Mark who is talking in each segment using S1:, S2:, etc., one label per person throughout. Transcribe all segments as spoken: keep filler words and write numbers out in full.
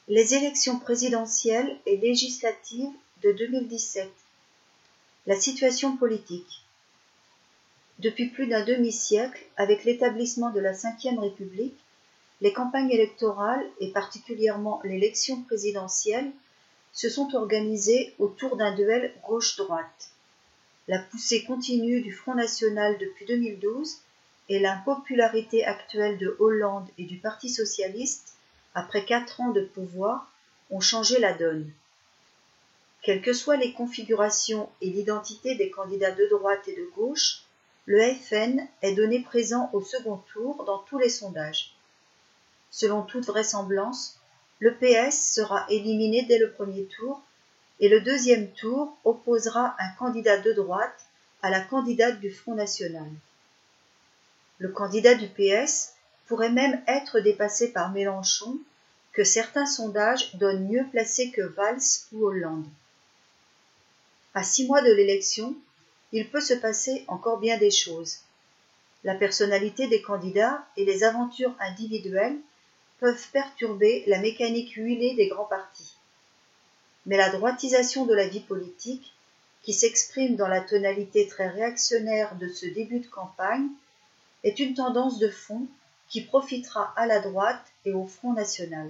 S1: Les élections présidentielles et législatives de deux mille dix-sept. La situation politique. Depuis plus d'un demi-siècle, avec l'établissement de la Cinquième République, les campagnes électorales, et particulièrement l'élection présidentielle, se sont organisées autour d'un duel gauche-droite. La poussée continue du Front National depuis deux mille douze et l'impopularité actuelle de Hollande et du Parti socialiste, après quatre ans de pouvoir, ont changé la donne. Quelles que soient les configurations et l'identité des candidats de droite et de gauche, le F N est donné présent au second tour dans tous les sondages. Selon toute vraisemblance, le P S sera éliminé dès le premier tour et le deuxième tour opposera un candidat de droite à la candidate du Front National. Le candidat du P S pourrait même être dépassé par Mélenchon, que certains sondages donnent mieux placé que Valls ou Hollande. À six mois de l'élection, il peut se passer encore bien des choses. La personnalité des candidats et les aventures individuelles peuvent perturber la mécanique huilée des grands partis. Mais la droitisation de la vie politique, qui s'exprime dans la tonalité très réactionnaire de ce début de campagne, est une tendance de fond qui profitera à la droite et au Front National.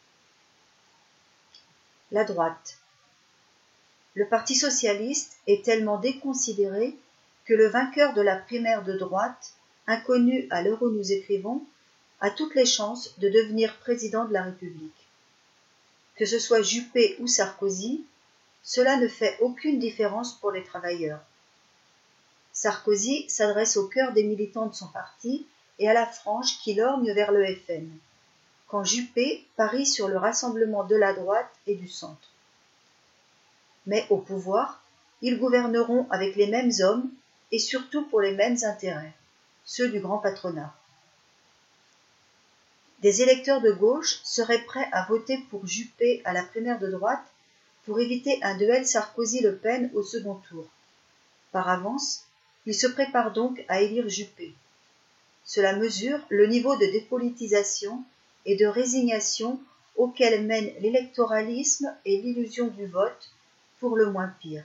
S1: La droite. Le Parti socialiste est tellement déconsidéré que le vainqueur de la primaire de droite, inconnu à l'heure où nous écrivons, a toutes les chances de devenir président de la République. Que ce soit Juppé ou Sarkozy, cela ne fait aucune différence pour les travailleurs. Sarkozy s'adresse au cœur des militants de son parti et à la frange qui lorgne vers le F N, quand Juppé parie sur le rassemblement de la droite et du centre. Mais au pouvoir, ils gouverneront avec les mêmes hommes et surtout pour les mêmes intérêts, ceux du grand patronat. Des électeurs de gauche seraient prêts à voter pour Juppé à la primaire de droite pour éviter un duel Sarkozy-Le Pen au second tour. Par avance, ils se préparent donc à élire Juppé. Cela mesure le niveau de dépolitisation et de résignation auquel mènent l'électoralisme et l'illusion du vote, pour le moins pire.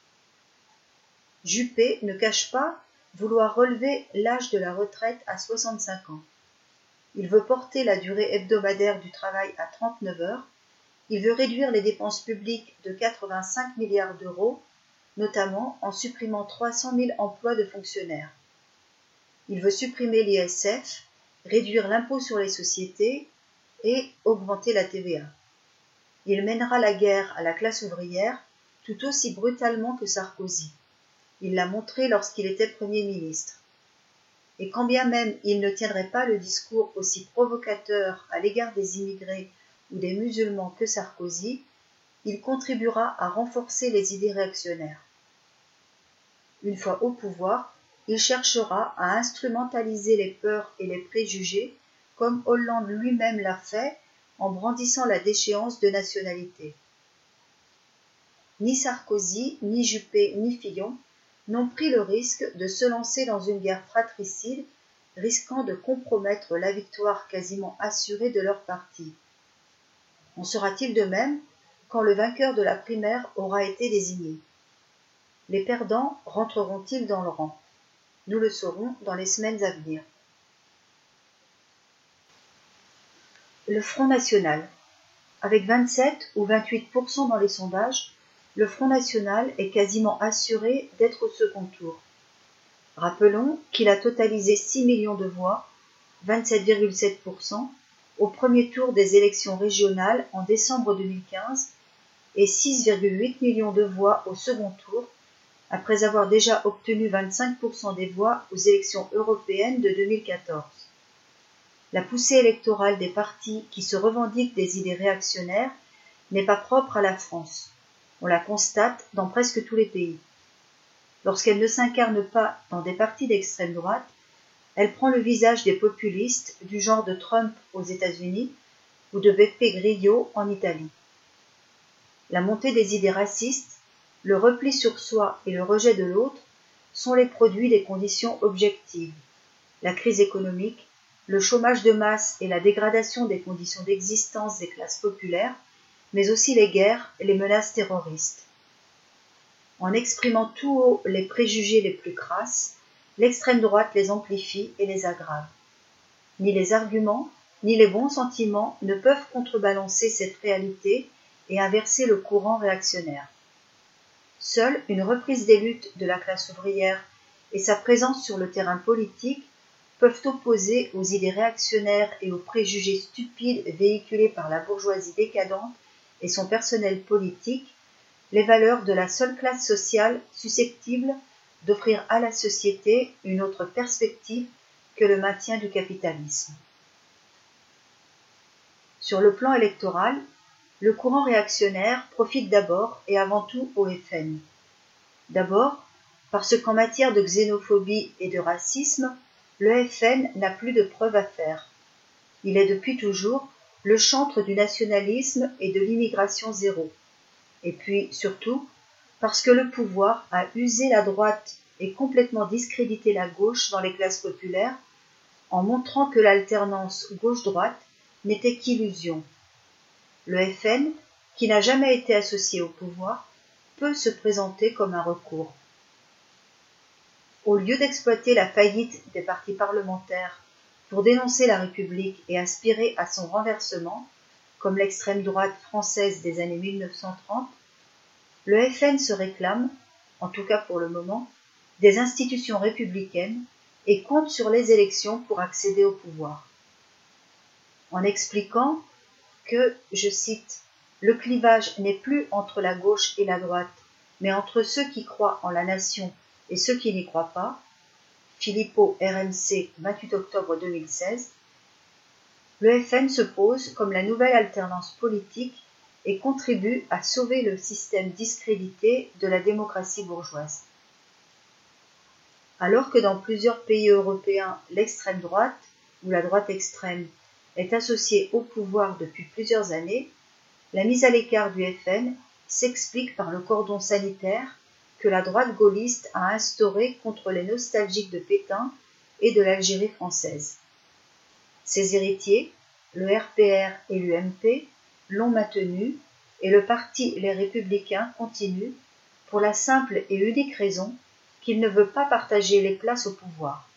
S1: Juppé ne cache pas vouloir relever l'âge de la retraite à soixante-cinq ans. Il veut porter la durée hebdomadaire du travail à trente-neuf heures, il veut réduire les dépenses publiques de quatre-vingt-cinq milliards d'euros, notamment en supprimant trois cent mille emplois de fonctionnaires. Il veut supprimer l'I S F, réduire l'impôt sur les sociétés et augmenter la T V A. Il mènera la guerre à la classe ouvrière tout aussi brutalement que Sarkozy. Il l'a montré lorsqu'il était Premier ministre. Et quand bien même il ne tiendrait pas le discours aussi provocateur à l'égard des immigrés ou des musulmans que Sarkozy, il contribuera à renforcer les idées réactionnaires. Une fois au pouvoir, il cherchera à instrumentaliser les peurs et les préjugés, comme Hollande lui-même l'a fait en brandissant la déchéance de nationalité. Ni Sarkozy, ni Juppé, ni Fillon n'ont pris le risque de se lancer dans une guerre fratricide, risquant de compromettre la victoire quasiment assurée de leur parti. En sera-t-il de même quand le vainqueur de la primaire aura été désigné? Les perdants rentreront-ils dans le rang? Nous le saurons dans les semaines à venir. Le Front National. Avec vingt-sept ou vingt-huit pour cent dans les sondages, le Front National est quasiment assuré d'être au second tour. Rappelons qu'il a totalisé six millions de voix, vingt-sept virgule sept pour cent, au premier tour des élections régionales en décembre deux mille quinze et six virgule huit millions de voix au second tour, après avoir déjà obtenu vingt-cinq pour cent des voix aux élections européennes de deux mille quatorze. La poussée électorale des partis qui se revendiquent des idées réactionnaires n'est pas propre à la France. On la constate dans presque tous les pays. Lorsqu'elle ne s'incarne pas dans des partis d'extrême droite, elle prend le visage des populistes du genre de Trump aux États-Unis ou de Beppe Grillo en Italie. La montée des idées racistes, le repli sur soi et le rejet de l'autre sont les produits des conditions objectives, la crise économique, le chômage de masse et la dégradation des conditions d'existence des classes populaires, mais aussi les guerres et les menaces terroristes. En exprimant tout haut les préjugés les plus crasses, l'extrême droite les amplifie et les aggrave. Ni les arguments, ni les bons sentiments ne peuvent contrebalancer cette réalité et inverser le courant réactionnaire. Seule une reprise des luttes de la classe ouvrière et sa présence sur le terrain politique peuvent opposer aux idées réactionnaires et aux préjugés stupides véhiculés par la bourgeoisie décadente et son personnel politique les valeurs de la seule classe sociale susceptible d'offrir à la société une autre perspective que le maintien du capitalisme. Sur le plan électoral, le courant réactionnaire profite d'abord et avant tout au F N. D'abord, parce qu'en matière de xénophobie et de racisme, le F N n'a plus de preuves à faire. Il est depuis toujours le chantre du nationalisme et de l'immigration zéro. Et puis, surtout, parce que le pouvoir a usé la droite et complètement discrédité la gauche dans les classes populaires, en montrant que l'alternance gauche-droite n'était qu'illusion. Le F N, qui n'a jamais été associé au pouvoir, peut se présenter comme un recours. Au lieu d'exploiter la faillite des partis parlementaires pour dénoncer la République et aspirer à son renversement, comme l'extrême droite française des années mille neuf cent trente, le F N se réclame, en tout cas pour le moment, des institutions républicaines et compte sur les élections pour accéder au pouvoir. En expliquant que, je cite, « le clivage n'est plus entre la gauche et la droite, mais entre ceux qui croient en la nation et ceux qui n'y croient pas », Philippot, R M C, vingt-huit octobre deux mille seize, le F N se pose comme la nouvelle alternance politique et contribue à sauver le système discrédité de la démocratie bourgeoise. Alors que dans plusieurs pays européens, l'extrême droite, ou la droite extrême, est associée au pouvoir depuis plusieurs années, la mise à l'écart du F N s'explique par le cordon sanitaire que la droite gaulliste a instauré contre les nostalgiques de Pétain et de l'Algérie française. Ses héritiers, le R P R et l'U M P, l'ont maintenu et le parti Les Républicains continue pour la simple et unique raison qu'il ne veut pas partager les places au pouvoir.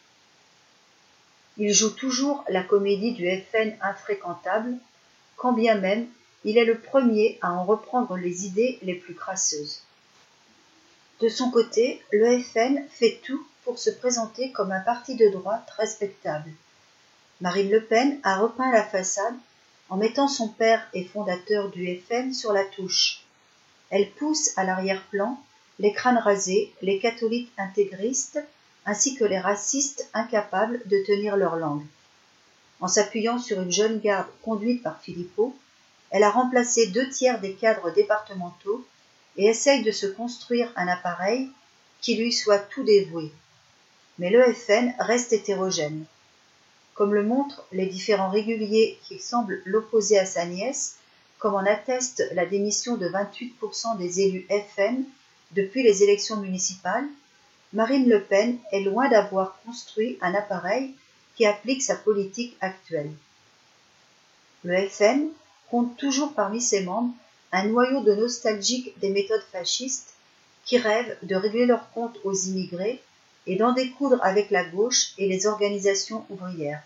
S1: Il joue toujours la comédie du F N infréquentable, quand bien même il est le premier à en reprendre les idées les plus crasseuses. De son côté, le F N fait tout pour se présenter comme un parti de droite respectable. Marine Le Pen a repeint la façade en mettant son père et fondateur du F N sur la touche. Elle pousse à l'arrière-plan les crânes rasés, les catholiques intégristes, ainsi que les racistes incapables de tenir leur langue. En s'appuyant sur une jeune garde conduite par Philippot, elle a remplacé deux tiers des cadres départementaux et essaye de se construire un appareil qui lui soit tout dévoué. Mais le F N reste hétérogène. Comme le montrent les différents réguliers qui semblent l'opposer à sa nièce, comme en atteste la démission de vingt-huit pour cent des élus F N depuis les élections municipales, Marine Le Pen est loin d'avoir construit un appareil qui applique sa politique actuelle. Le F N compte toujours parmi ses membres un noyau de nostalgiques des méthodes fascistes qui rêvent de régler leurs comptes aux immigrés et d'en découdre avec la gauche et les organisations ouvrières.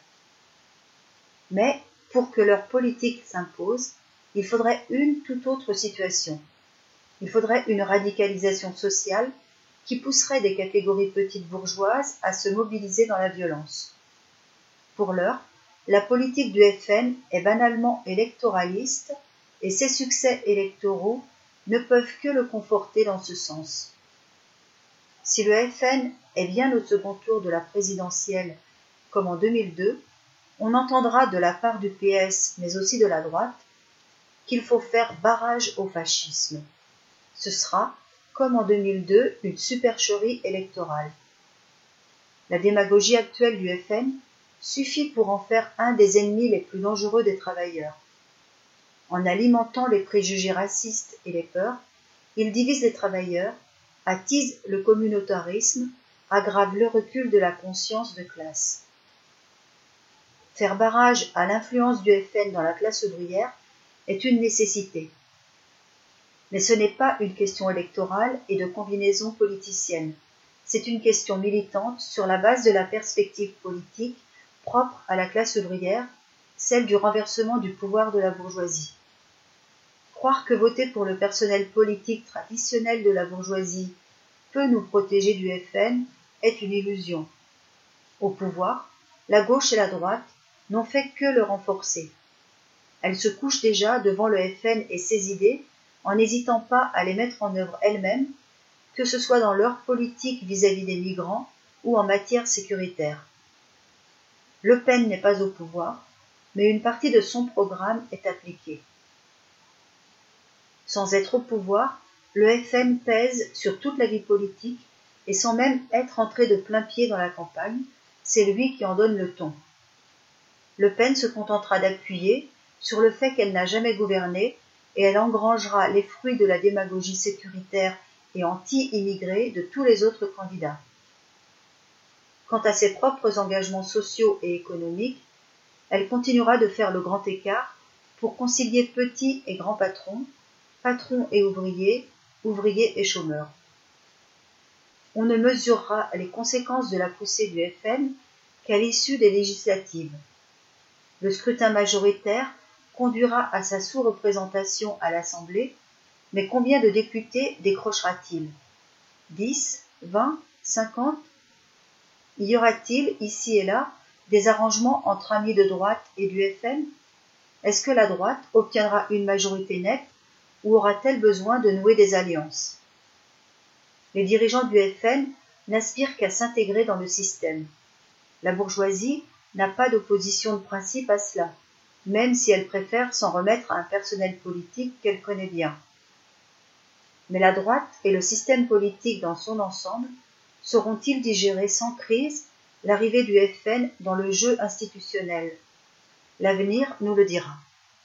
S1: Mais, pour que leur politique s'impose, il faudrait une toute autre situation. Il faudrait une radicalisation sociale qui pousserait des catégories petites bourgeoises à se mobiliser dans la violence. Pour l'heure, la politique du F N est banalement électoraliste et ses succès électoraux ne peuvent que le conforter dans ce sens. Si le F N est bien au second tour de la présidentielle, comme en deux mille deux, on entendra de la part du P S, mais aussi de la droite, qu'il faut faire barrage au fascisme. Ce sera, comme en deux mille deux, une supercherie électorale. La démagogie actuelle du F N suffit pour en faire un des ennemis les plus dangereux des travailleurs. En alimentant les préjugés racistes et les peurs, il divise les travailleurs, attise le communautarisme, aggrave le recul de la conscience de classe. Faire barrage à l'influence du F N dans la classe ouvrière est une nécessité. Mais ce n'est pas une question électorale et de combinaison politicienne. C'est une question militante sur la base de la perspective politique propre à la classe ouvrière, celle du renversement du pouvoir de la bourgeoisie. Croire que voter pour le personnel politique traditionnel de la bourgeoisie peut nous protéger du F N est une illusion. Au pouvoir, la gauche et la droite n'ont fait que le renforcer. Elles se couchent déjà devant le F N et ses idées en n'hésitant pas à les mettre en œuvre elles-mêmes, que ce soit dans leur politique vis-à-vis des migrants ou en matière sécuritaire. Le Pen n'est pas au pouvoir, mais une partie de son programme est appliquée. Sans être au pouvoir, le F N pèse sur toute la vie politique et sans même être entré de plein pied dans la campagne, c'est lui qui en donne le ton. Le Pen se contentera d'appuyer sur le fait qu'elle n'a jamais gouverné et elle engrangera les fruits de la démagogie sécuritaire et anti-immigrée de tous les autres candidats. Quant à ses propres engagements sociaux et économiques, elle continuera de faire le grand écart pour concilier petits et grands patrons, patrons et ouvriers, ouvriers et chômeurs. On ne mesurera les conséquences de la poussée du F N qu'à l'issue des législatives. Le scrutin majoritaire conduira à sa sous-représentation à l'Assemblée, mais combien de députés décrochera-t-il? dix, vingt, cinquante? Y aura-t-il, ici et là, des arrangements entre amis de droite et du F N? Est-ce que la droite obtiendra une majorité nette ou aura-t-elle besoin de nouer des alliances? Les dirigeants du F N n'aspirent qu'à s'intégrer dans le système. La bourgeoisie n'a pas d'opposition de principe à cela, même si elle préfère s'en remettre à un personnel politique qu'elle connaît bien. Mais la droite et le système politique dans son ensemble sauront-ils digérer sans crise l'arrivée du F N dans le jeu institutionnel? L'avenir nous le dira.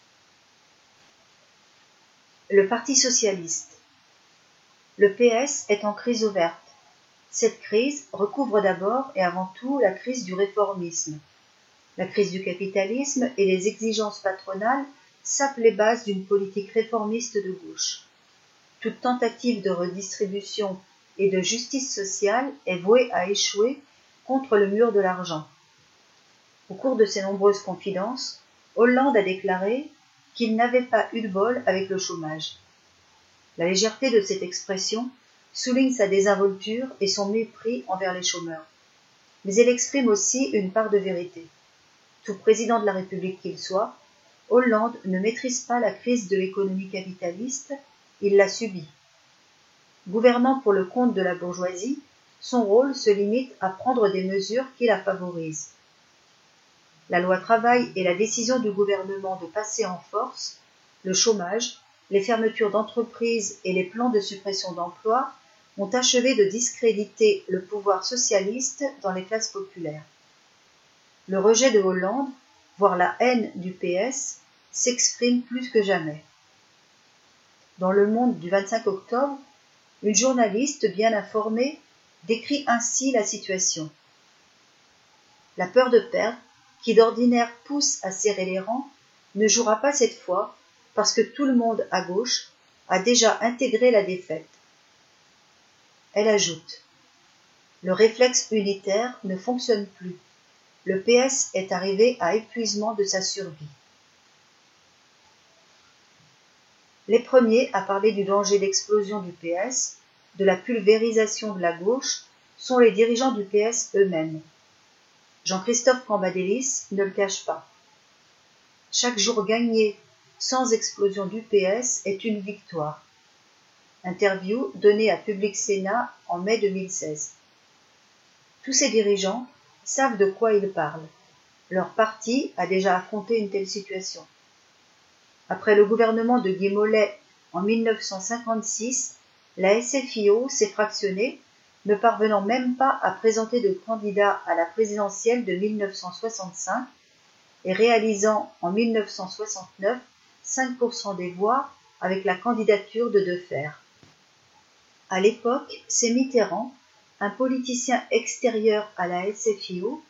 S1: Le Parti socialiste. Le P S est en crise ouverte. Cette crise recouvre d'abord et avant tout la crise du réformisme. La crise du capitalisme et les exigences patronales sapent les bases d'une politique réformiste de gauche. Toute tentative de redistribution et de justice sociale est vouée à échouer contre le mur de l'argent. Au cours de ses nombreuses confidences, Hollande a déclaré qu'il n'avait pas eu de bol avec le chômage. La légèreté de cette expression souligne sa désinvolture et son mépris envers les chômeurs. Mais elle exprime aussi une part de vérité. Tout président de la République qu'il soit, Hollande ne maîtrise pas la crise de l'économie capitaliste, il l'a subie. Gouvernant pour le compte de la bourgeoisie, son rôle se limite à prendre des mesures qui la favorisent. La loi travail et la décision du gouvernement de passer en force, le chômage, les fermetures d'entreprises et les plans de suppression d'emplois ont achevé de discréditer le pouvoir socialiste dans les classes populaires. Le rejet de Hollande, voire la haine du P S, s'exprime plus que jamais. Dans Le Monde du vingt-cinq octobre, une journaliste bien informée décrit ainsi la situation. La peur de perdre, qui d'ordinaire pousse à serrer les rangs, ne jouera pas cette fois parce que tout le monde à gauche a déjà intégré la défaite. Elle ajoute : le réflexe unitaire ne fonctionne plus. Le P S est arrivé à épuisement de sa survie. Les premiers à parler du danger d'explosion du P S, de la pulvérisation de la gauche, sont les dirigeants du P S eux-mêmes. Jean-Christophe Cambadélis ne le cache pas. Chaque jour gagné sans explosion du P S est une victoire. Interview donnée à Public Sénat en mai deux mille seize. Tous ces dirigeants savent de quoi ils parlent. Leur parti a déjà affronté une telle situation. Après le gouvernement de Guy Mollet en mille neuf cent cinquante-six, la S F I O s'est fractionnée, ne parvenant même pas à présenter de candidat à la présidentielle de mille neuf cent soixante-cinq et réalisant en mille neuf cent soixante-neuf cinq pour cent des voix avec la candidature de Defferre. À l'époque, c'est Mitterrand, un politicien extérieur à la S F I O,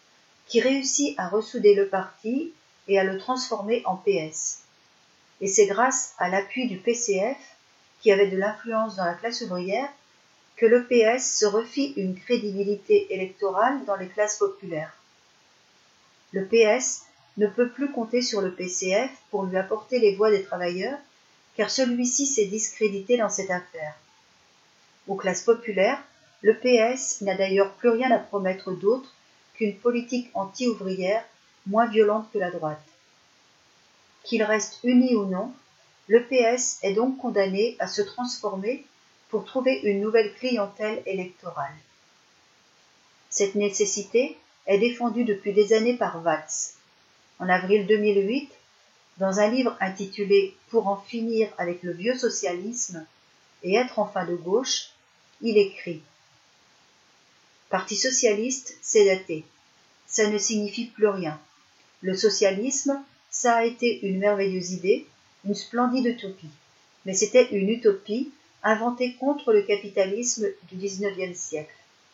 S1: qui réussit à ressouder le parti et à le transformer en P S. Et c'est grâce à l'appui du P C F, qui avait de l'influence dans la classe ouvrière, que le P S se refit une crédibilité électorale dans les classes populaires. Le P S ne peut plus compter sur le P C F pour lui apporter les voix des travailleurs, car celui-ci s'est discrédité dans cette affaire. Aux classes populaires, le P S n'a d'ailleurs plus rien à promettre d'autre qu'une politique anti-ouvrière moins violente que la droite. Qu'il reste uni ou non, le P S est donc condamné à se transformer pour trouver une nouvelle clientèle électorale. Cette nécessité est défendue depuis des années par Valls. En avril deux mille huit, dans un livre intitulé « Pour en finir avec le vieux socialisme et être enfin de gauche », il écrit « Parti socialiste, c'est daté. Ça ne signifie plus rien. Le socialisme, ça a été une merveilleuse idée, une splendide utopie. Mais c'était une utopie inventée contre le capitalisme du dix-neuvième siècle. »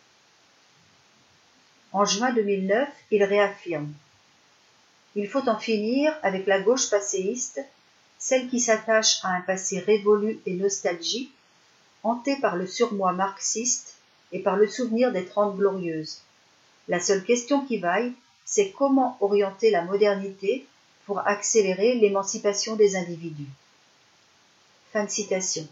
S1: En juin deux mille neuf, il réaffirme « Il faut en finir avec la gauche passéiste, celle qui s'attache à un passé révolu et nostalgique, hantée par le surmoi marxiste et par le souvenir des Trente Glorieuses. La seule question qui vaille, c'est comment orienter la modernité pour accélérer l'émancipation des individus. » Fin de citation.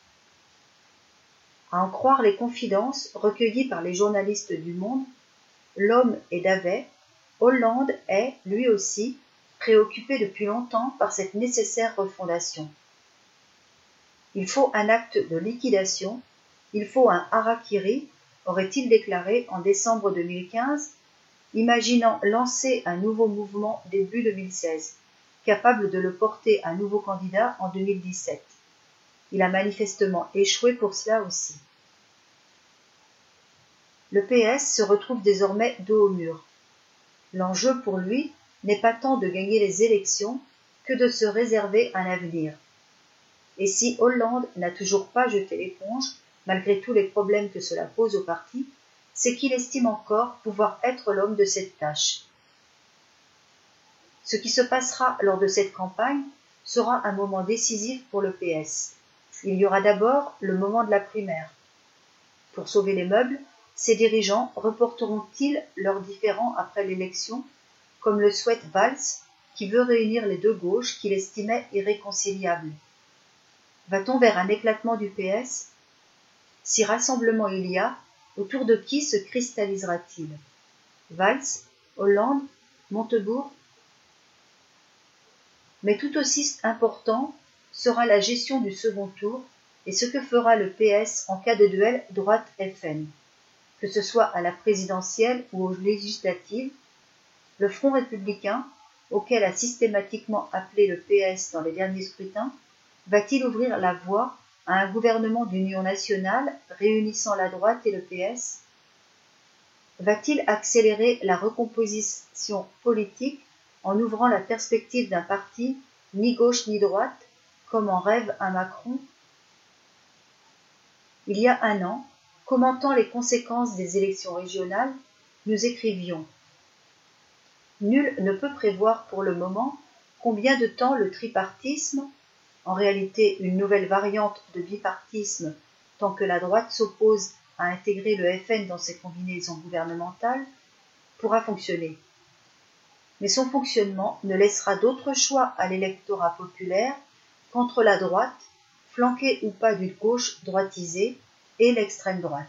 S1: À en croire les confidences recueillies par les journalistes du Monde, L'Homme et Davet, Hollande est, lui aussi, préoccupé depuis longtemps par cette nécessaire refondation. Il faut un acte de liquidation, il faut un harakiri, aurait-il déclaré en décembre deux mille quinze, imaginant lancer un nouveau mouvement début deux mille seize, capable de le porter un nouveau candidat en deux mille dix-sept. Il a manifestement échoué pour cela aussi. Le P S se retrouve désormais dos au mur. L'enjeu pour lui n'est pas tant de gagner les élections que de se réserver un avenir. Et si Hollande n'a toujours pas jeté l'éponge, malgré tous les problèmes que cela pose au parti, c'est qu'il estime encore pouvoir être l'homme de cette tâche. Ce qui se passera lors de cette campagne sera un moment décisif pour le P S. Il y aura d'abord le moment de la primaire. Pour sauver les meubles, ces dirigeants reporteront-ils leurs différends après l'élection, comme le souhaite Valls, qui veut réunir les deux gauches qu'il estimait irréconciliables? Va-t-on vers un éclatement du P S? Si rassemblement il y a, autour de qui se cristallisera-t-il? Valls, Hollande, Montebourg? Mais tout aussi important sera la gestion du second tour et ce que fera le P S en cas de duel droite-F N. Que ce soit à la présidentielle ou aux législatives, le Front républicain, auquel a systématiquement appelé le P S dans les derniers scrutins, va-t-il ouvrir la voie à un gouvernement d'union nationale réunissant la droite et le P S? Va-t-il accélérer la recomposition politique en ouvrant la perspective d'un parti ni gauche ni droite, comme en rêve un Macron? Il y a un an, commentant les conséquences des élections régionales, nous écrivions « Nul ne peut prévoir pour le moment combien de temps le tripartisme, en réalité une nouvelle variante de bipartisme tant que la droite s'oppose à intégrer le F N dans ses combinaisons gouvernementales, pourra fonctionner. Mais son fonctionnement ne laissera d'autre choix à l'électorat populaire qu'entre la droite, flanquée ou pas d'une gauche droitisée, et l'extrême droite.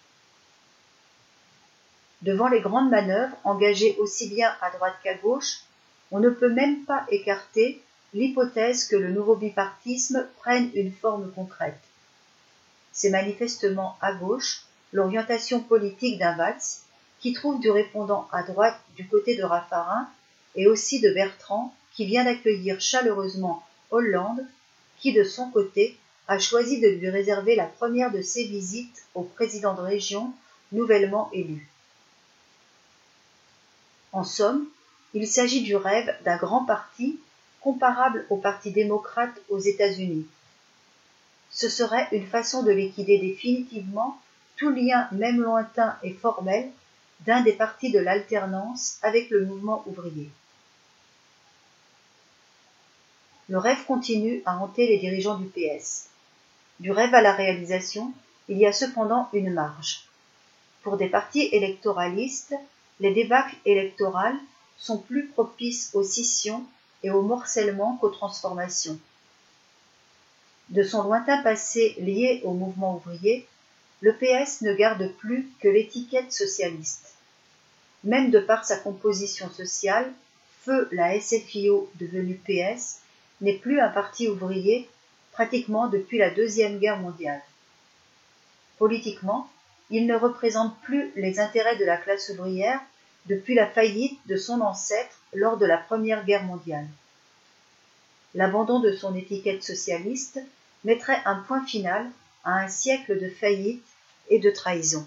S1: Devant les grandes manœuvres engagées aussi bien à droite qu'à gauche, on ne peut même pas écarter l'hypothèse que le nouveau bipartisme prenne une forme concrète. C'est manifestement à gauche l'orientation politique d'un Valls qui trouve du répondant à droite du côté de Raffarin et aussi de Bertrand qui vient d'accueillir chaleureusement Hollande qui de son côté a choisi de lui réserver la première de ses visites au président de région nouvellement élu. En somme, il s'agit du rêve d'un grand parti comparable au Parti démocrate aux États-Unis. Ce serait une façon de liquider définitivement tout lien même lointain et formel d'un des partis de l'alternance avec le mouvement ouvrier. Le rêve continue à hanter les dirigeants du P S. Du rêve à la réalisation, il y a cependant une marge. Pour des partis électoralistes, les débâcles électorales sont plus propices aux scissions et au morcellement qu'aux transformations. De son lointain passé lié au mouvement ouvrier, le P S ne garde plus que l'étiquette socialiste. Même de par sa composition sociale, feu la S F I O devenue P S n'est plus un parti ouvrier pratiquement depuis la Deuxième Guerre mondiale. Politiquement, il ne représente plus les intérêts de la classe ouvrière depuis la faillite de son ancêtre lors de la Première Guerre mondiale. L'abandon de son étiquette socialiste mettrait un point final à un siècle de faillite et de trahison.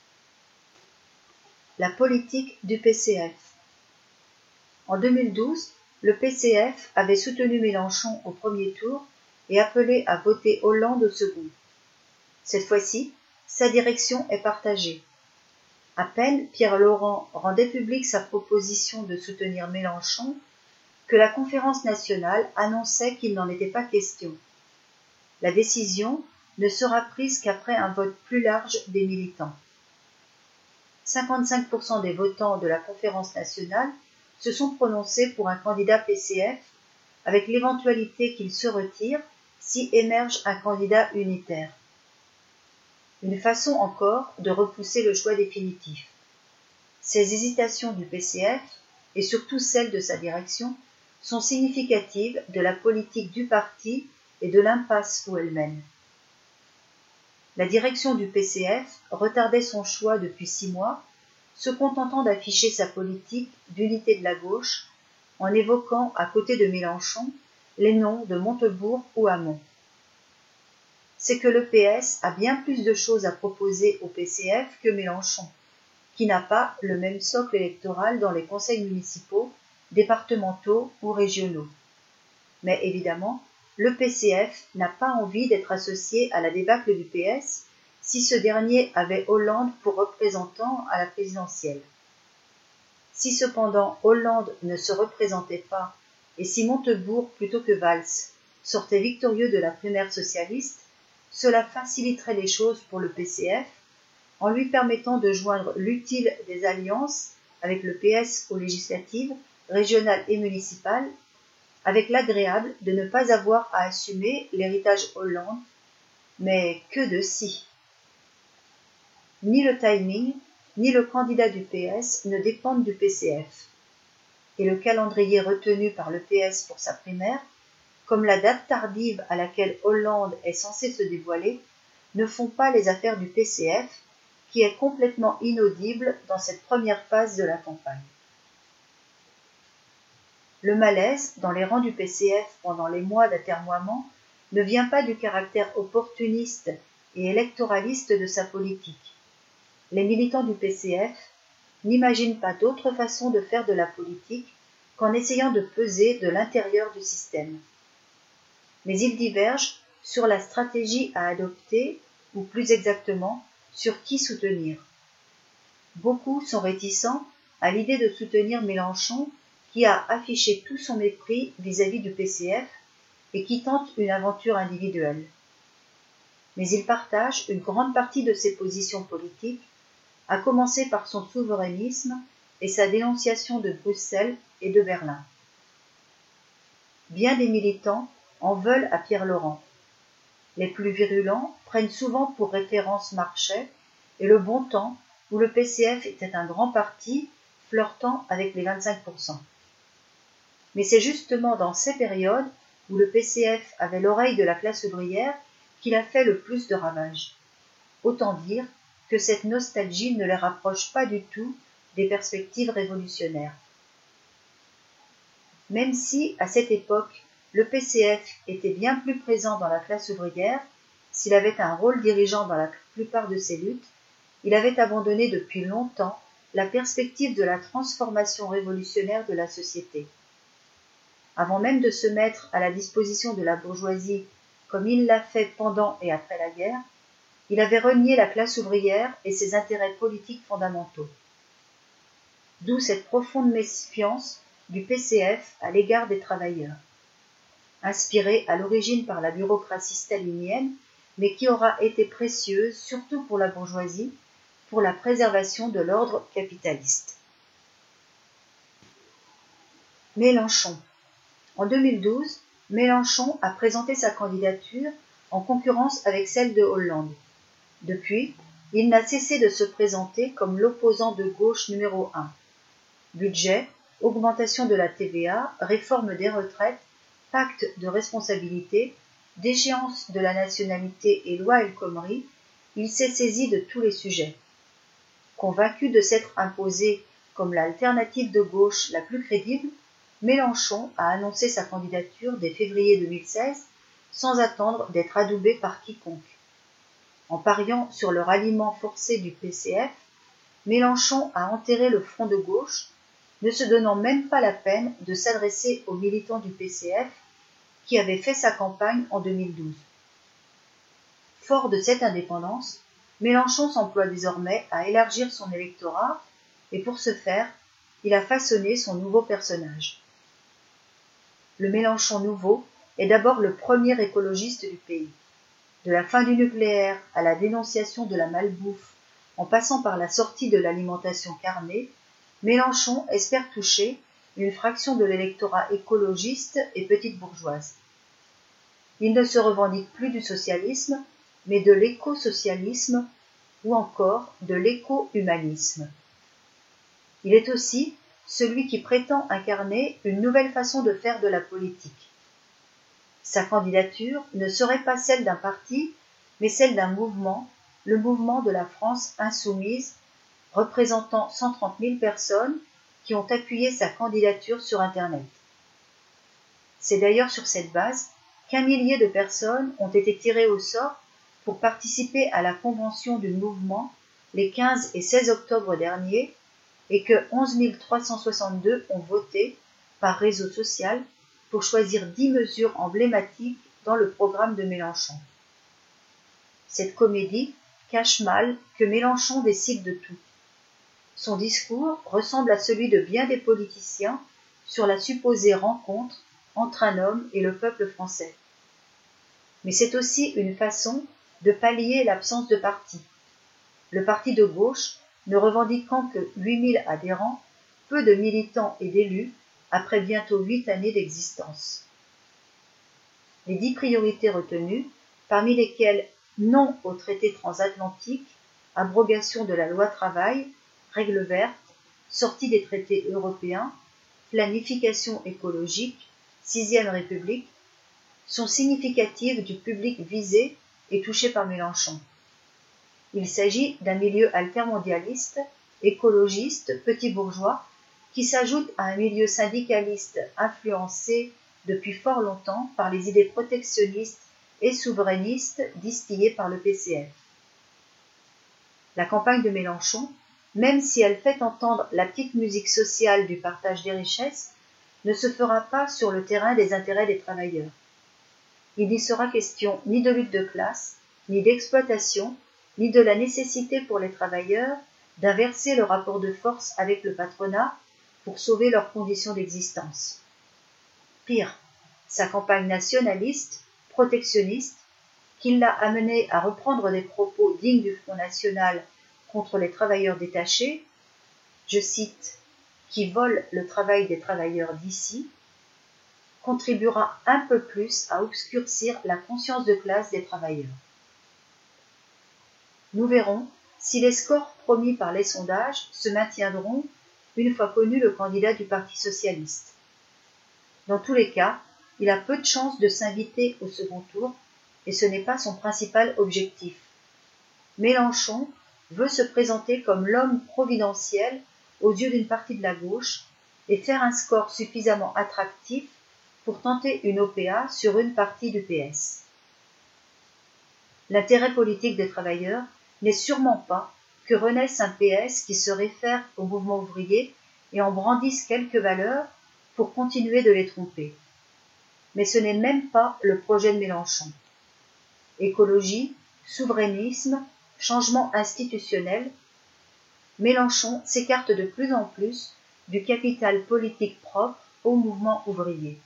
S1: La politique du P C F. En deux mille douze, le P C F avait soutenu Mélenchon au premier tour et appelé à voter Hollande au second. Cette fois-ci, sa direction est partagée. À peine Pierre Laurent rendait publique sa proposition de soutenir Mélenchon que la conférence nationale annonçait qu'il n'en était pas question. La décision ne sera prise qu'après un vote plus large des militants. cinquante-cinq pour cent des votants de la conférence nationale se sont prononcés pour un candidat P C F, avec l'éventualité qu'il se retire si émerge un candidat unitaire. Une façon encore de repousser le choix définitif. Ces hésitations du P C F, et surtout celles de sa direction, sont significatives de la politique du parti et de l'impasse où elle mène. La direction du P C F retardait son choix depuis six mois, se contentant d'afficher sa politique d'unité de la gauche en évoquant à côté de Mélenchon les noms de Montebourg ou Hamon. C'est que le P S a bien plus de choses à proposer au P C F que Mélenchon, qui n'a pas le même socle électoral dans les conseils municipaux, départementaux ou régionaux. Mais évidemment, le P C F n'a pas envie d'être associé à la débâcle du P S si ce dernier avait Hollande pour représentant à la présidentielle. Si cependant Hollande ne se représentait pas et si Montebourg plutôt que Valls sortait victorieux de la primaire socialiste, cela faciliterait les choses pour le P C F en lui permettant de joindre l'utile des alliances avec le P S aux législatives, régionales et municipales, avec l'agréable de ne pas avoir à assumer l'héritage Hollande, mais que de si. Ni le timing, ni le candidat du P S ne dépendent du P C F. Et le calendrier retenu par le P S pour sa primaire, comme la date tardive à laquelle Hollande est censé se dévoiler, ne font pas les affaires du P C F, qui est complètement inaudible dans cette première phase de la campagne. Le malaise dans les rangs du P C F pendant les mois d'atermoiement ne vient pas du caractère opportuniste et électoraliste de sa politique. Les militants du P C F n'imaginent pas d'autre façon de faire de la politique qu'en essayant de peser de l'intérieur du système. Mais ils divergent sur la stratégie à adopter, ou plus exactement, sur qui soutenir. Beaucoup sont réticents à l'idée de soutenir Mélenchon, qui a affiché tout son mépris vis-à-vis du P C F et qui tente une aventure individuelle. Mais ils partagent une grande partie de ses positions politiques, à commencer par son souverainisme et sa dénonciation de Bruxelles et de Berlin. Bien des militants en veulent à Pierre Laurent. Les plus virulents prennent souvent pour référence Marchais et le Bon Temps, où le P C F était un grand parti flirtant avec les vingt-cinq pour cent. Mais c'est justement dans ces périodes où le P C F avait l'oreille de la classe ouvrière qu'il a fait le plus de ravages. Autant dire que cette nostalgie ne les rapproche pas du tout des perspectives révolutionnaires. Même si, à cette époque, le P C F était bien plus présent dans la classe ouvrière, s'il avait un rôle dirigeant dans la plupart de ses luttes, il avait abandonné depuis longtemps la perspective de la transformation révolutionnaire de la société. Avant même de se mettre à la disposition de la bourgeoisie, comme il l'a fait pendant et après la guerre, il avait renié la classe ouvrière et ses intérêts politiques fondamentaux. d'où cette profonde méfiance du P C F à l'égard des travailleurs. Inspirée à l'origine par la bureaucratie stalinienne, mais qui aura été précieuse surtout pour la bourgeoisie, pour la préservation de l'ordre capitaliste. Mélenchon. En deux mille douze, Mélenchon a présenté sa candidature en concurrence avec celle de Hollande. Depuis, il n'a cessé de se présenter comme l'opposant de gauche numéro un. Budget, augmentation de la T V A, réforme des retraites, pacte de responsabilité, déchéance de la nationalité et loi El Khomri, il s'est saisi de tous les sujets. Convaincu de s'être imposé comme l'alternative de gauche la plus crédible, Mélenchon a annoncé sa candidature dès février deux mille seize sans attendre d'être adoubé par quiconque. En pariant sur le ralliement forcé du P C F, Mélenchon a enterré le front de gauche, ne se donnant même pas la peine de s'adresser aux militants du P C F qui avaient fait sa campagne en deux mille douze. Fort de cette indépendance, Mélenchon s'emploie désormais à élargir son électorat et pour ce faire, il a façonné son nouveau personnage. Le Mélenchon nouveau est d'abord le premier écologiste du pays. De la fin du nucléaire à la dénonciation de la malbouffe, en passant par la sortie de l'alimentation carnée, Mélenchon espère toucher une fraction de l'électorat écologiste et petite bourgeoise. Il ne se revendique plus du socialisme, mais de l'éco-socialisme ou encore de l'éco-humanisme. Il est aussi celui qui prétend incarner une nouvelle façon de faire de la politique. Sa candidature ne serait pas celle d'un parti, mais celle d'un mouvement, le mouvement de la France insoumise, représentant cent trente mille personnes qui ont appuyé sa candidature sur Internet. C'est d'ailleurs sur cette base qu'un millier de personnes ont été tirées au sort pour participer à la convention du mouvement les quinze et seize octobre dernier et que onze mille trois cent soixante-deux ont voté par réseau social pour choisir dix mesures emblématiques dans le programme de Mélenchon. Cette comédie cache mal que Mélenchon décide de tout. Son discours ressemble à celui de bien des politiciens sur la supposée rencontre entre un homme et le peuple français. Mais c'est aussi une façon de pallier l'absence de parti. Le parti de gauche, ne revendiquant que huit mille adhérents, peu de militants et d'élus, après bientôt huit années d'existence. Les dix priorités retenues, parmi lesquelles non au traité transatlantique, abrogation de la loi travail, règles vertes, sortie des traités européens, planification écologique, sixième république, sont significatives du public visé et touché par Mélenchon. Il s'agit d'un milieu altermondialiste, écologiste, petit bourgeois, qui s'ajoute à un milieu syndicaliste influencé depuis fort longtemps par les idées protectionnistes et souverainistes distillées par le P C F. La campagne de Mélenchon, même si elle fait entendre la petite musique sociale du partage des richesses, ne se fera pas sur le terrain des intérêts des travailleurs. Il n'y sera question ni de lutte de classe, ni d'exploitation, ni de la nécessité pour les travailleurs d'inverser le rapport de force avec le patronat pour sauver leurs conditions d'existence. Pire, sa campagne nationaliste, protectionniste, qui l'a amené à reprendre des propos dignes du Front National contre les travailleurs détachés, je cite, « qui volent le travail des travailleurs d'ici », contribuera un peu plus à obscurcir la conscience de classe des travailleurs. Nous verrons si les scores promis par les sondages se maintiendront une fois connu le candidat du Parti socialiste. Dans tous les cas, il a peu de chances de s'inviter au second tour et ce n'est pas son principal objectif. Mélenchon veut se présenter comme l'homme providentiel aux yeux d'une partie de la gauche et faire un score suffisamment attractif pour tenter une O P A sur une partie du P S. L'intérêt politique des travailleurs n'est sûrement pas que renaisse un P S qui se réfère au mouvement ouvrier et en brandisse quelques valeurs pour continuer de les tromper. Mais ce n'est même pas le projet de Mélenchon. Écologie, souverainisme, changement institutionnel, Mélenchon s'écarte de plus en plus du capital politique propre au mouvement ouvrier.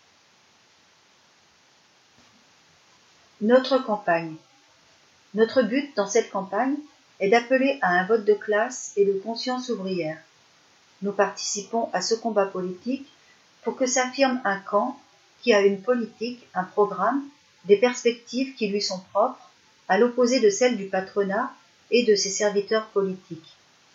S1: Notre campagne. Notre but dans cette campagne est d'appeler à un vote de classe et de conscience ouvrière. Nous participons à ce combat politique pour que s'affirme un camp qui a une politique, un programme, des perspectives qui lui sont propres, à l'opposé de celles du patronat et de ses serviteurs politiques.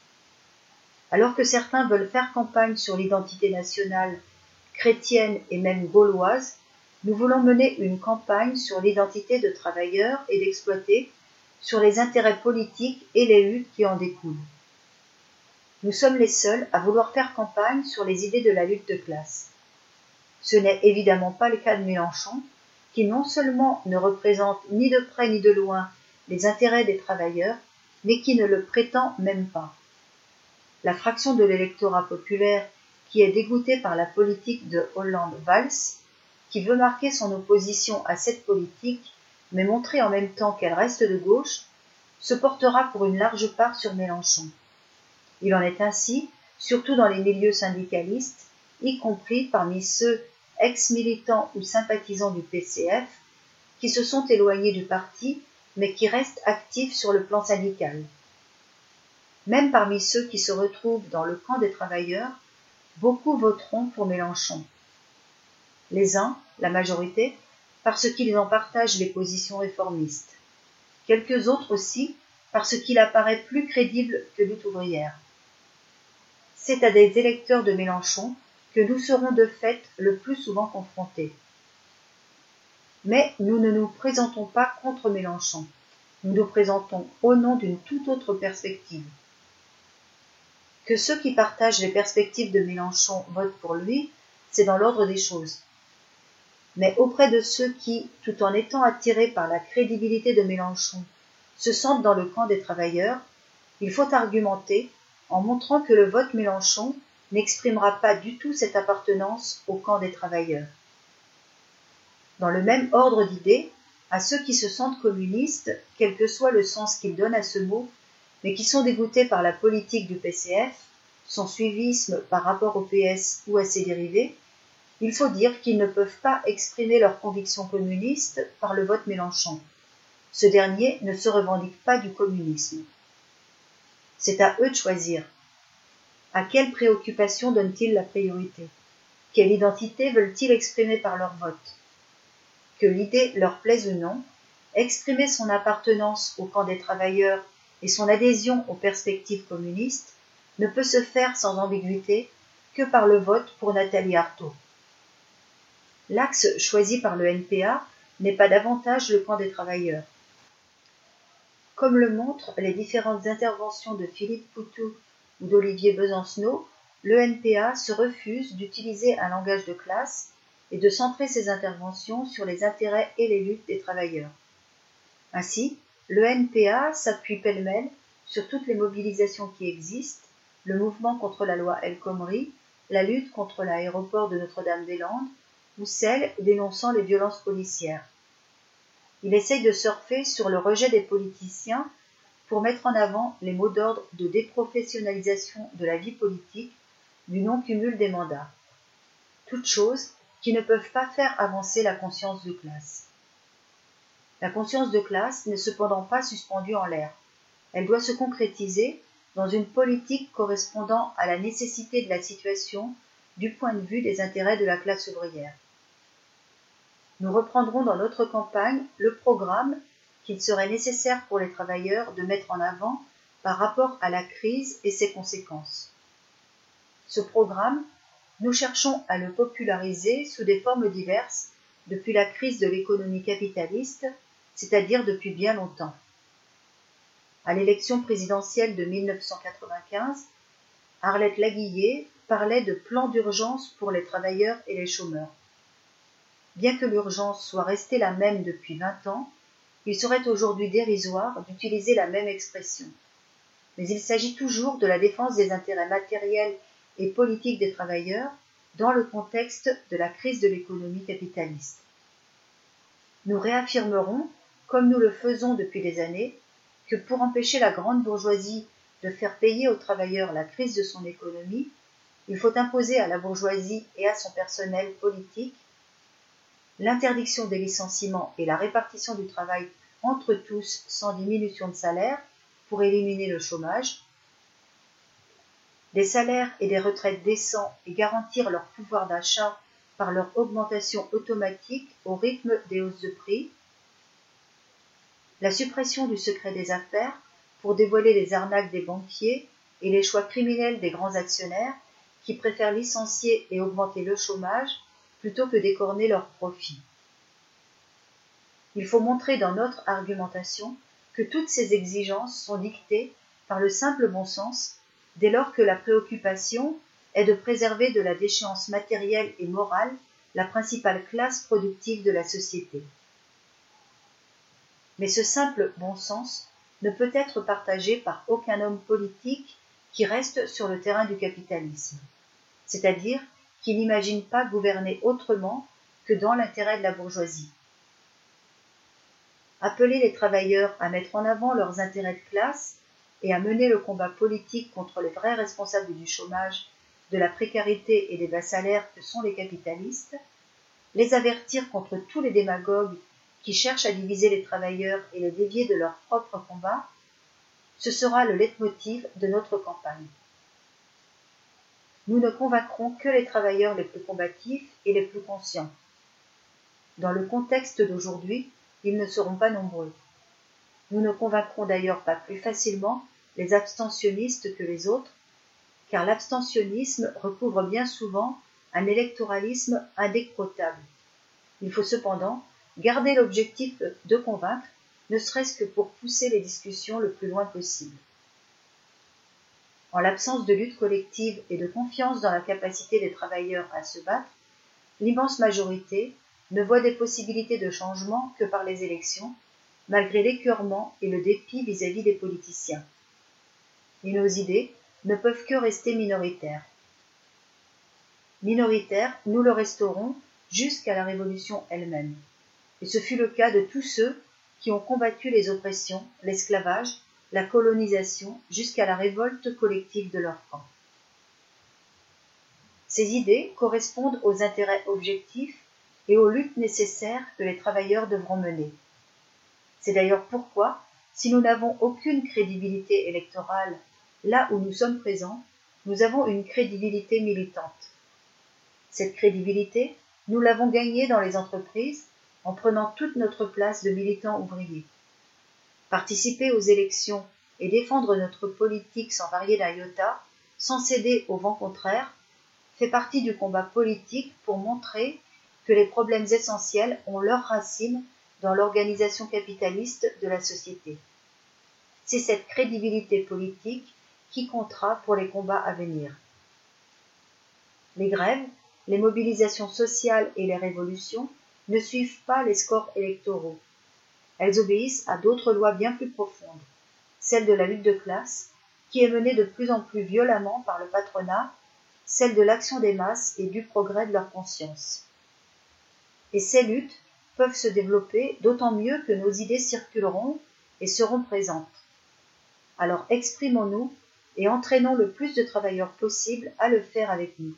S1: Alors que certains veulent faire campagne sur l'identité nationale, chrétienne et même gauloise, nous voulons mener une campagne sur l'identité de travailleurs et d'exploités, sur les intérêts politiques et les luttes qui en découlent. Nous sommes les seuls à vouloir faire campagne sur les idées de la lutte de classe. Ce n'est évidemment pas le cas de Mélenchon, qui non seulement ne représente ni de près ni de loin les intérêts des travailleurs, mais qui ne le prétend même pas. La fraction de l'électorat populaire qui est dégoûtée par la politique de Hollande-Valls, qui veut marquer son opposition à cette politique, mais montrer en même temps qu'elle reste de gauche, se portera pour une large part sur Mélenchon. Il en est ainsi, surtout dans les milieux syndicalistes, y compris parmi ceux ex-militants ou sympathisants du P C F, qui se sont éloignés du parti, mais qui restent actifs sur le plan syndical. Même parmi ceux qui se retrouvent dans le camp des travailleurs, beaucoup voteront pour Mélenchon. Les uns, la majorité, parce qu'ils en partagent les positions réformistes. Quelques autres aussi, parce qu'il apparaît plus crédible que lutte ouvrière. C'est à des électeurs de Mélenchon que nous serons de fait le plus souvent confrontés. Mais nous ne nous présentons pas contre Mélenchon. Nous nous présentons au nom d'une toute autre perspective. Que ceux qui partagent les perspectives de Mélenchon votent pour lui, c'est dans l'ordre des choses. Mais auprès de ceux qui, tout en étant attirés par la crédibilité de Mélenchon, se sentent dans le camp des travailleurs, il faut argumenter en montrant que le vote Mélenchon n'exprimera pas du tout cette appartenance au camp des travailleurs. Dans le même ordre d'idées, à ceux qui se sentent communistes, quel que soit le sens qu'ils donnent à ce mot, mais qui sont dégoûtés par la politique du P C F, son suivisme par rapport au P S ou à ses dérivés, il faut dire qu'ils ne peuvent pas exprimer leurs convictions communistes par le vote Mélenchon. Ce dernier ne se revendique pas du communisme. C'est à eux de choisir. À quelle préoccupation donnent-ils la priorité? Quelle identité veulent-ils exprimer par leur vote? Que l'idée leur plaise ou non, exprimer son appartenance au camp des travailleurs et son adhésion aux perspectives communistes ne peut se faire sans ambiguïté que par le vote pour Nathalie Arthaud. L'axe choisi par le N P A n'est pas davantage le camp des travailleurs. Comme le montrent les différentes interventions de Philippe Poutou ou d'Olivier Besancenot, le N P A se refuse d'utiliser un langage de classe et de centrer ses interventions sur les intérêts et les luttes des travailleurs. Ainsi, le N P A s'appuie pêle-mêle sur toutes les mobilisations qui existent, le mouvement contre la loi El Khomri, la lutte contre l'aéroport de Notre-Dame-des-Landes ou celle dénonçant les violences policières. Il essaye de surfer sur le rejet des politiciens pour mettre en avant les mots d'ordre de déprofessionnalisation de la vie politique, du non-cumul des mandats. Toutes choses qui ne peuvent pas faire avancer la conscience de classe. La conscience de classe n'est cependant pas suspendue en l'air. Elle doit se concrétiser dans une politique correspondant à la nécessité de la situation du point de vue des intérêts de la classe ouvrière. Nous reprendrons dans notre campagne le programme qu'il serait nécessaire pour les travailleurs de mettre en avant par rapport à la crise et ses conséquences. Ce programme, nous cherchons à le populariser sous des formes diverses depuis la crise de l'économie capitaliste, c'est-à-dire depuis bien longtemps. À l'élection présidentielle de mille neuf cent quatre-vingt-quinze, Arlette Laguiller parlait de plan d'urgence pour les travailleurs et les chômeurs. Bien que l'urgence soit restée la même depuis vingt ans, il serait aujourd'hui dérisoire d'utiliser la même expression. Mais il s'agit toujours de la défense des intérêts matériels et politiques des travailleurs dans le contexte de la crise de l'économie capitaliste. Nous réaffirmerons, comme nous le faisons depuis des années, que pour empêcher la grande bourgeoisie de faire payer aux travailleurs la crise de son économie, il faut imposer à la bourgeoisie et à son personnel politique l'interdiction des licenciements et la répartition du travail entre tous sans diminution de salaire pour éliminer le chômage, des salaires et des retraites décents et garantir leur pouvoir d'achat par leur augmentation automatique au rythme des hausses de prix, la suppression du secret des affaires pour dévoiler les arnaques des banquiers et les choix criminels des grands actionnaires qui préfèrent licencier et augmenter le chômage plutôt que d'écorner leurs profits. Il faut montrer dans notre argumentation que toutes ces exigences sont dictées par le simple bon sens dès lors que la préoccupation est de préserver de la déchéance matérielle et morale la principale classe productive de la société. Mais ce simple bon sens ne peut être partagé par aucun homme politique qui reste sur le terrain du capitalisme, c'est-à-dire qui n'imagine pas gouverner autrement que dans l'intérêt de la bourgeoisie. Appeler les travailleurs à mettre en avant leurs intérêts de classe et à mener le combat politique contre les vrais responsables du chômage, de la précarité et des bas salaires que sont les capitalistes, les avertir contre tous les démagogues qui cherchent à diviser les travailleurs et les dévier de leur propre combat, ce sera le leitmotiv de notre campagne. Nous ne convaincrons que les travailleurs les plus combatifs et les plus conscients. Dans le contexte d'aujourd'hui, ils ne seront pas nombreux. Nous ne convaincrons d'ailleurs pas plus facilement les abstentionnistes que les autres, car l'abstentionnisme recouvre bien souvent un électoralisme indécrottable. Il faut cependant garder l'objectif de convaincre, ne serait-ce que pour pousser les discussions le plus loin possible. En l'absence de lutte collective et de confiance dans la capacité des travailleurs à se battre, l'immense majorité ne voit des possibilités de changement que par les élections, malgré l'écœurement et le dépit vis-à-vis des politiciens. Et nos idées ne peuvent que rester minoritaires. Minoritaires, nous le resterons jusqu'à la Révolution elle-même. Et ce fut le cas de tous ceux qui ont combattu les oppressions, l'esclavage, la colonisation, jusqu'à la révolte collective de leur camp. Ces idées correspondent aux intérêts objectifs et aux luttes nécessaires que les travailleurs devront mener. C'est d'ailleurs pourquoi, si nous n'avons aucune crédibilité électorale là où nous sommes présents, nous avons une crédibilité militante. Cette crédibilité, nous l'avons gagnée dans les entreprises en prenant toute notre place de militants ouvriers. Participer aux élections et défendre notre politique sans varier d'un iota, sans céder au vent contraire, fait partie du combat politique pour montrer que les problèmes essentiels ont leurs racines dans l'organisation capitaliste de la société. C'est cette crédibilité politique qui comptera pour les combats à venir. Les grèves, les mobilisations sociales et les révolutions ne suivent pas les scores électoraux. Elles obéissent à d'autres lois bien plus profondes, celle de la lutte de classe, qui est menée de plus en plus violemment par le patronat, celle de l'action des masses et du progrès de leur conscience. Et ces luttes peuvent se développer d'autant mieux que nos idées circuleront et seront présentes. Alors exprimons-nous et entraînons le plus de travailleurs possible à le faire avec nous.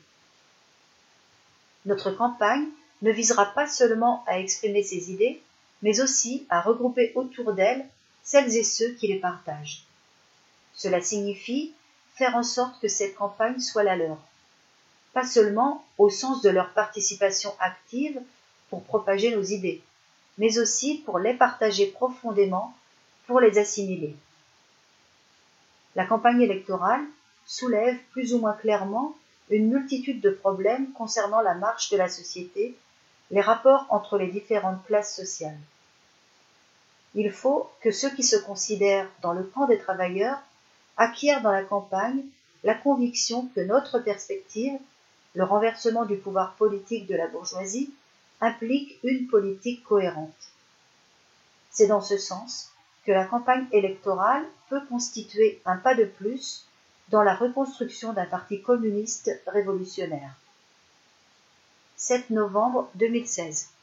S1: Notre campagne ne visera pas seulement à exprimer ces idées, mais aussi à regrouper autour d'elles celles et ceux qui les partagent. Cela signifie faire en sorte que cette campagne soit la leur, pas seulement au sens de leur participation active pour propager nos idées, mais aussi pour les partager profondément, pour les assimiler. La campagne électorale soulève plus ou moins clairement une multitude de problèmes concernant la marche de la société, les rapports entre les différentes classes sociales. Il faut que ceux qui se considèrent dans le camp des travailleurs acquièrent dans la campagne la conviction que notre perspective, le renversement du pouvoir politique de la bourgeoisie, implique une politique cohérente. C'est dans ce sens que la campagne électorale peut constituer un pas de plus dans la reconstruction d'un parti communiste révolutionnaire. sept novembre deux mille seize